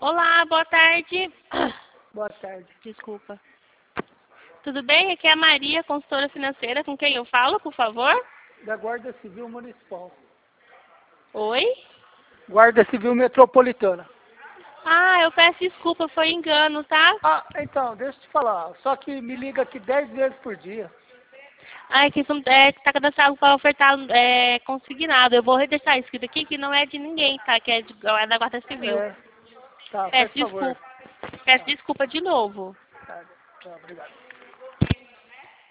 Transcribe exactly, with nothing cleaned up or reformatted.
Olá, boa tarde. Boa tarde. Desculpa. Tudo bem? Aqui é a Maria, consultora financeira. Com quem eu falo, por favor? Da Guarda Civil Municipal. Oi? Guarda Civil Metropolitana. Ah, eu peço desculpa, foi engano, tá? Ah, então, deixa eu te falar. Só que me liga aqui dez vezes por dia. Ai, que isso é, tá cadastrado para ofertar é, consignado. Eu vou deixar escrito aqui que não é de ninguém, tá? Que é, de, é da Guarda Civil. É, tá, Peço faz favor. desculpa. Peço desculpa de novo. Tá, tá, obrigado.